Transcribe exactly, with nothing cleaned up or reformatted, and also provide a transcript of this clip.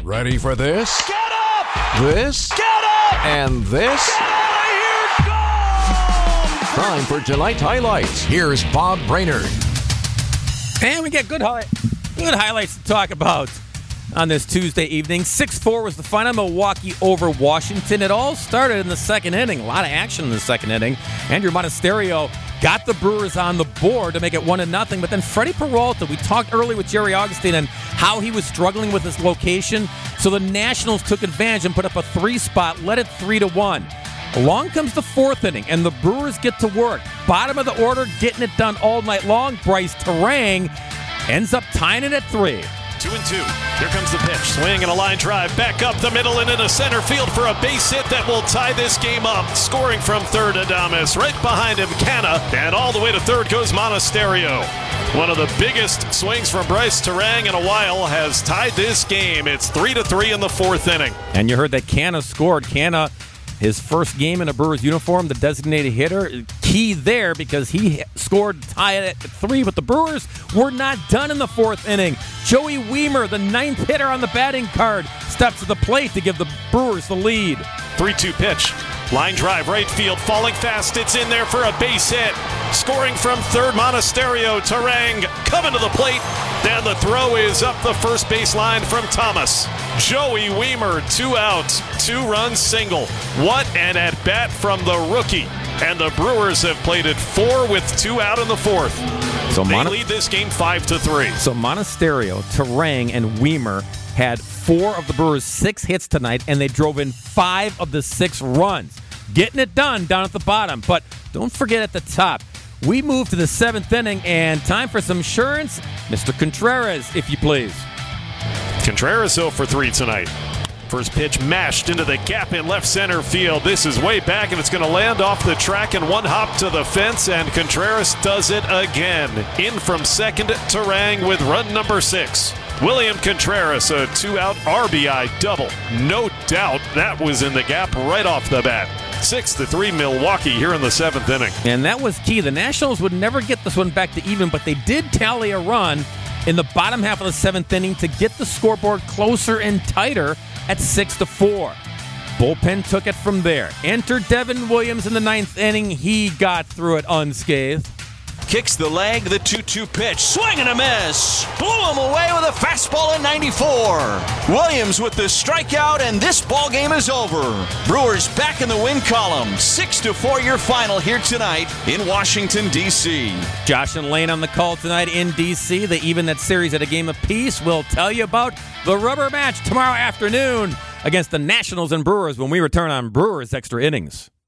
Ready for this? Get up! This? Get up! And this? Get out of here! Go! Time for tonight's highlights. Here's Bob Brainerd. And we get good, hi- good highlights to talk about on this Tuesday evening. six four was the final, Milwaukee over Washington. It all started in the second inning. A lot of action in the second inning. Andrew Monasterio got the Brewers on the board to make it one to nothing. But then Freddie Peralta, we talked earlier with Jerry Augustine and how he was struggling with his location. So the Nationals took advantage and put up a three spot, led it three to one. Along comes the fourth inning, and the Brewers get to work. Bottom of the order, getting it done all night long. Bryce Terang ends up tying it at three. Two and two. Here comes the pitch. Swing and a line drive. Back up the middle and into center field for a base hit that will tie this game up. Scoring from third, Adames. Right behind him, Canna. And all the way to third goes Monasterio. One of the biggest swings from Bryce Terang in a while has tied this game. It's three to three in the fourth inning. And you heard that Canna scored. Canna, his first game in a Brewers uniform, the designated hitter, key there because he scored to tie it at three, but the Brewers were not done in the fourth inning. Joey Wiemer, the ninth hitter on the batting card, steps to the plate to give the Brewers the lead. three two pitch. Line drive, right field, falling fast. It's in there for a base hit. Scoring from third, Monasterio. Terang coming to the plate. And the throw is up the first base line from Thomas. Joey Wiemer, two outs, two-run single. What an at-bat from the rookie. And the Brewers have played it four with two out in the fourth. So they Mon- lead this game five to three. So Monasterio, Terang, and Wiemer had four of the Brewers' six hits tonight, and they drove in five of the six runs. Getting it done down at the bottom. But don't forget at the top, we move to the seventh inning, and time for some insurance. Mister Contreras, if you please. Contreras zero for three tonight. First pitch mashed into the gap in left center field. This is way back, and it's going to land off the track and one hop to the fence, and Contreras does it again. In from second, Terang with run number six. William Contreras, a two-out R B I double. No doubt that was in the gap right off the bat. Six to three Milwaukee here in the seventh inning. And that was key. The Nationals would never get this one back to even, but they did tally a run in the bottom half of the seventh inning to get the scoreboard closer and tighter at six to four. Bullpen took it from there. Enter Devin Williams in the ninth inning. He got through it unscathed. Kicks the leg, the two two pitch. Swing and a miss. Blew him away with a fastball at ninety-four. Williams with the strikeout, and this ball game is over. Brewers back in the win column. six to four your final here tonight in Washington, D C Josh and Lane on the call tonight in D C They even that series at a game apiece. We'll tell you about the rubber match tomorrow afternoon against the Nationals and Brewers when we return on Brewers Extra Innings.